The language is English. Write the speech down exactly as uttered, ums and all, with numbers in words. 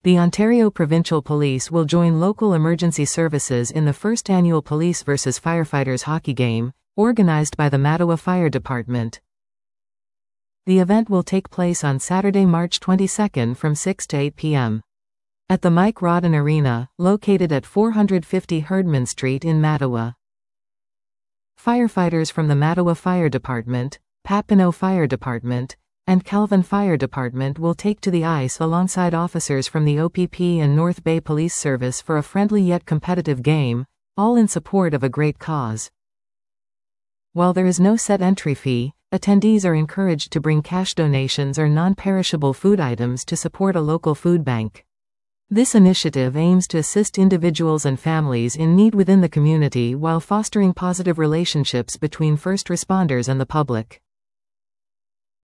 The Ontario Provincial Police will join local emergency services in the first annual Police versus Firefighters hockey game, organized by the Mattawa Fire Department. The event will take place on Saturday, March twenty-second from six to eight p m at the Mike Rodden Arena, located at four fifty Herdman Street in Mattawa. Firefighters from the Mattawa Fire Department, Papineau Fire Department, and Calvin Fire Department will take to the ice alongside officers from the O P P and North Bay Police Service for a friendly yet competitive game, all in support of a great cause. While there is no set entry fee, attendees are encouraged to bring cash donations or non-perishable food items to support a local food bank. This initiative aims to assist individuals and families in need within the community while fostering positive relationships between first responders and the public.